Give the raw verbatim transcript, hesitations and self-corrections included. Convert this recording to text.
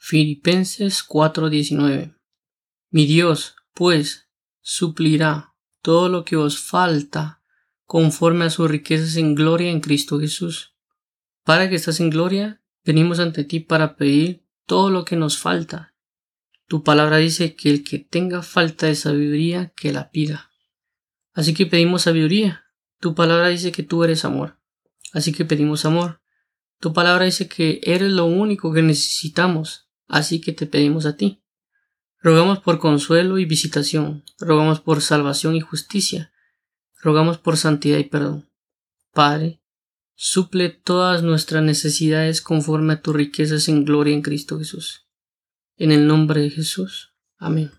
Filipenses cuatro diecinueve. Mi Dios, pues, suplirá todo lo que os falta conforme a sus riquezas en gloria en Cristo Jesús. Para que estás en gloria, venimos ante ti para pedir todo lo que nos falta. Tu palabra dice que el que tenga falta de sabiduría, que la pida. Así que pedimos sabiduría. Tu palabra dice que tú eres amor. Así que pedimos amor. Tu palabra dice que eres lo único que necesitamos. Así que te pedimos a ti. Rogamos por consuelo y visitación. Rogamos por salvación y justicia. Rogamos por santidad y perdón. Padre, suple todas nuestras necesidades conforme a tus riquezas en gloria en Cristo Jesús. En el nombre de Jesús. Amén.